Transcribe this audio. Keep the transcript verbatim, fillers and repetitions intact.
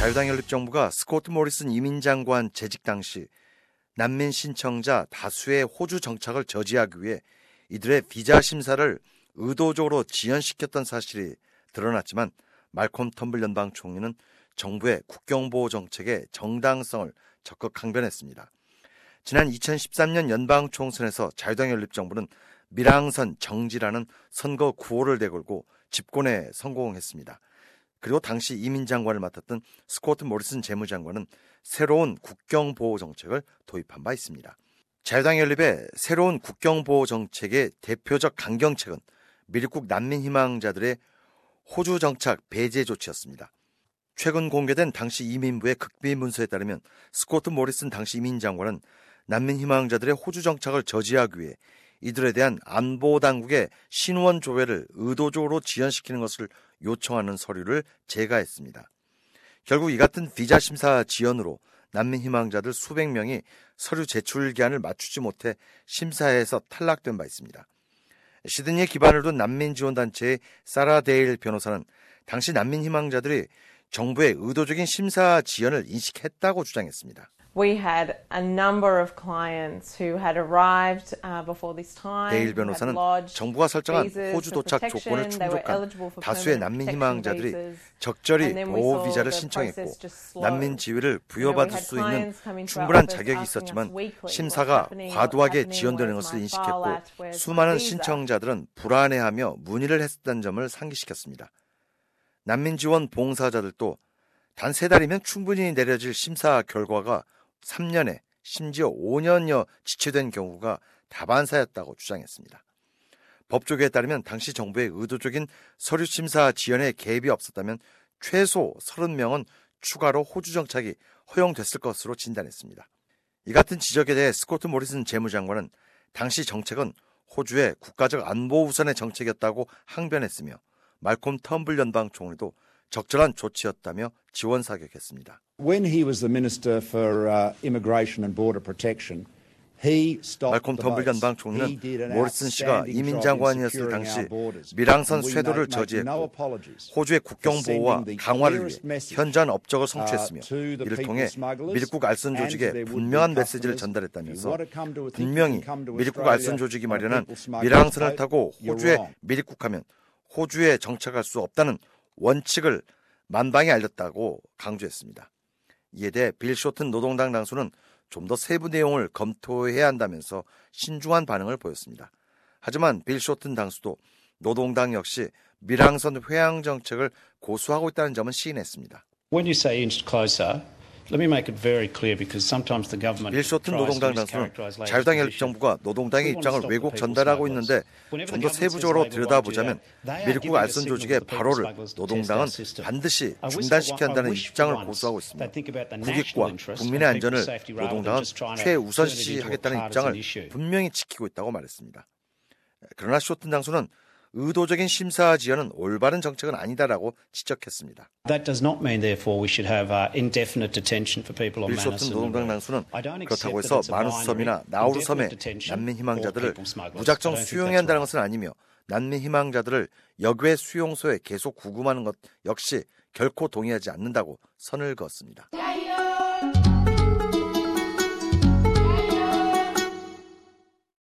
자유당 연립정부가 스코트 모리슨 이민장관 재직 당시 난민 신청자 다수의 호주 정착을 저지하기 위해 이들의 비자 심사를 의도적으로 지연시켰던 사실이 드러났지만 말콤 텀블 연방 총리는 정부의 국경보호 정책의 정당성을 적극 강변했습니다. 지난 이천십삼 년 연방 총선에서 자유당 연립정부는 밀항선 정지라는 선거 구호를 내걸고 집권에 성공했습니다. 그리고 당시 이민장관을 맡았던 스코트 모리슨 재무장관은 새로운 국경보호 정책을 도입한 바 있습니다. 자유당 연립의 새로운 국경보호 정책의 대표적 강경책은 미립국 난민 희망자들의 호주 정착 배제 조치였습니다. 최근 공개된 당시 이민부의 극비 문서에 따르면 스코트 모리슨 당시 이민장관은 난민 희망자들의 호주 정착을 저지하기 위해 이들에 대한 안보당국의 신원 조회를 의도적으로 지연시키는 것을 요청하는 서류를 제거했습니다. 결국 이 같은 비자 심사 지연으로 난민 희망자들 수백 명이 서류 제출 기한을 맞추지 못해 심사에서 탈락된 바 있습니다. 시드니에 기반을 둔 난민지원단체의 사라 데일 변호사는 당시 난민 희망자들이 정부의 의도적인 심사 지연을 인식했다고 주장했습니다. We had a number of clients who had arrived uh, before this time. 데일 변호사는 정부가 설정한 호주 도착 조건을 충족한 다수의 난민 희망자들이 적절히 보호 비자를 신청했고 난민 지위를 부여받을 수 있는 충분한 자격이 있었지만 심사가 과도하게 지연되는 것을 인식했고 수많은 신청자들은 불안해하며 문의를 했다는 점을 상기시켰습니다. 난민 지원 봉사자들도 단 세 달이면 충분히 내려질 심사 결과가 삼 년에 심지어 오 년여 지체된 경우가 다반사였다고 주장했습니다. 법조계에 따르면 당시 정부의 의도적인 서류 심사 지연에 개입이 없었다면 최소 서른 명은 추가로 호주 정착이 허용됐을 것으로 진단했습니다. 이 같은 지적에 대해 스코트 모리슨 재무장관은 당시 정책은 호주의 국가적 안보 우선의 정책이었다고 항변했으며 말콤 텀블 연방 총리도 적절한 조치였다며 지원 사격했습니다. When he was the Minister for uh, Immigration and Border Protection, he stopped 말콤 텀블 연방 총리는 모리슨 씨가 이민장관이었을 당시 밀항선 쇄도를 저지했고 호주의 국경 보호와 강화를 위해 현저한 업적을 성취했으며 이를 통해 미립국 알선 조직에 분명한 메시지를 전달했다면서 분명히 미립국 알선 조직이 마련한 밀항선을 타고 호주에 미립국하면 호주에 정착할 수 없다는 원칙을 만방에 알렸다고 강조했습니다. 이에 대해 빌 쇼튼 노동당 당수는 좀 더 세부 내용을 검토해야 한다면서 신중한 반응을 보였습니다. 하지만 빌 쇼튼 당수도 노동당 역시 밀항선 회항 정책을 고수하고 있다는 점은 시인했습니다. When you say inch closer, let me make it very clear because sometimes the government 빌 쇼튼 노동당 당수는 자유당 연립정부가 노동당의 입장을 왜곡 전달하고 있는데 좀 더 세부적으로 들여다보자면 미립국 알선 조직의 발호를 노동당은 반드시 중단시켜야 한다는 입장을 고수하고 있습니다. 국익과 국민의 안전을 노동당은 최우선시하겠다는 입장을 분명히 지키고 있다고 말했습니다. 그러나 쇼튼 당수는 의도적인 심사 지연은 올바른 정책은 아니다라고 지적했습니다. That does not mean therefore we should have uh, indefinite detention for people on 빌 쇼튼 Manus. 노동당 당수는 그렇다고 해서 마누스 섬이나 나우루 섬의 난민 희망자들을 무작정 수용해야 한다는 것은 아니며 난민 희망자들을 역외 수용소에 계속 구금하는 것 역시 결코 동의하지 않는다고 선을 그었습니다.